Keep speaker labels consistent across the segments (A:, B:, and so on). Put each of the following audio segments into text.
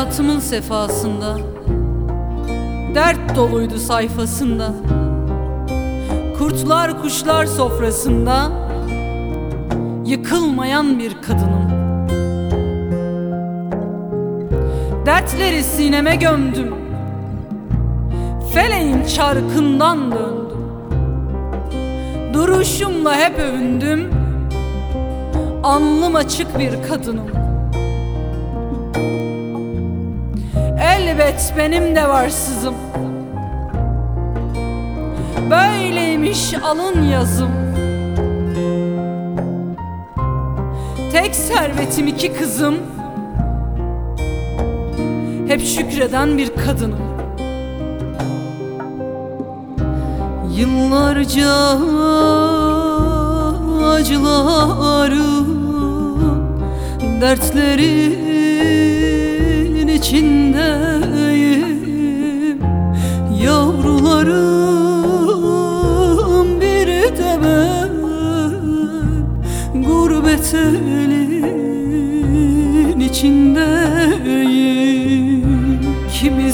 A: hayatımın sefasında, dert doluydu sayfasında, kurtlar kuşlar sofrasında yıkılmayan bir kadınım. Dertleri sineme gömdüm, feleğin çarkından döndüm. Duruşumla hep övündüm, alnım açık bir kadınım. Elbet benim de var sızım, böyleymiş alın yazım. Tek servetim iki kızım, hep şükreden bir kadınım. Yıllarca acıların, dertlerin içindeyim. Yavrularım bir de ben, gurbet elin içindeyim. Kimi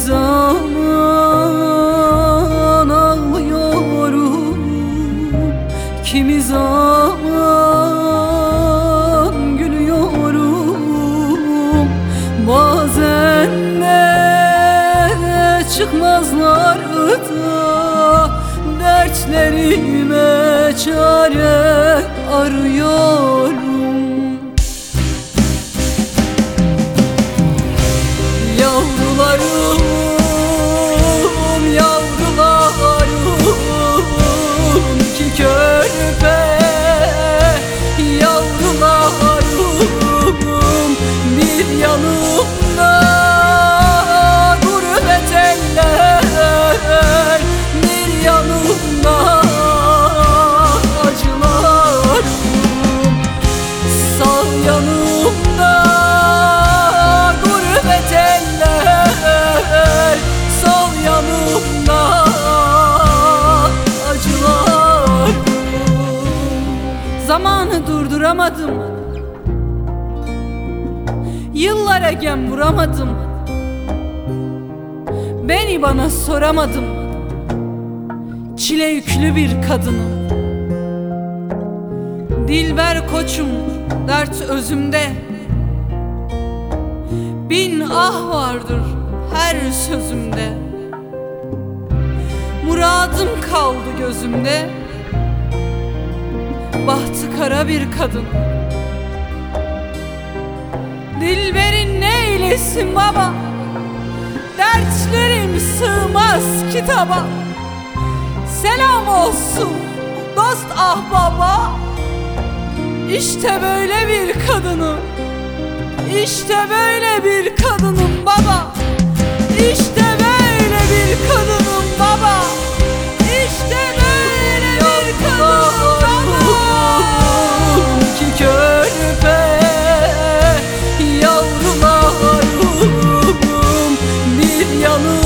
A: zaman ağlıyorum, kimi zaman gülüyorum. Bazen de çıkmazlar da dertlerime çare arıyorum. Yavrularım, yavrularım, iki körpe yavrularım, bir yanımda gurbet eller, bir yanımda acılarım, sağ yanımda gurbet eller, sol yanımda acılarım. Zamanı durduramadım, yıllara gem vuramadım, beni bana soramadım, çile yüklü bir kadınım. Dilber koçum, dert özümde, bin ah vardır her sözümde. Muradım kaldı gözümde, bahtı kara bir kadın. Dilberin neylesin baba, dertlerim sığmaz kitaba. Selam olsun dost ahbaba, İşte böyle bir kadınım, İşte böyle bir kadınım baba, İşte böyle bir kadınım baba, İşte böyle bir kadınım baba. İki körpe yavrularım, bir yanım